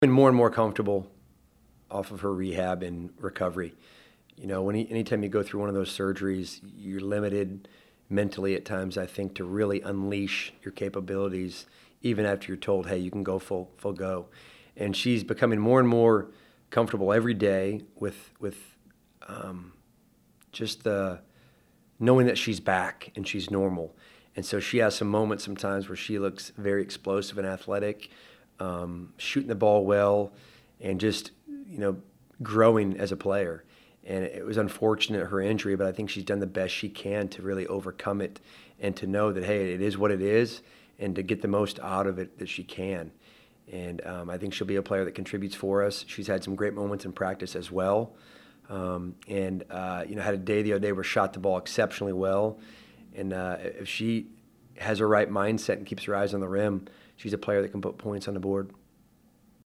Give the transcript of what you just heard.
Been more and more comfortable off of her rehab and recovery. Anytime you go through one of those surgeries, you're limited mentally at times, I think, to really unleash your capabilities, even after you're told, hey, you can go full go. And she's becoming more and more comfortable every day with just the knowing that she's back and she's normal. And so she has some moments sometimes where she looks very explosive and athletic, shooting the ball well, and just, growing as a player. And it was unfortunate, her injury, but I think she's done the best she can to really overcome it and to know that, hey, it is what it is, and to get the most out of it that she can. And I think she'll be a player that contributes for us. She's had some great moments in practice as well. Had a day the other day where shot the ball exceptionally well. And if she has her right mindset and keeps her eyes on the rim, she's a player that can put points on the board.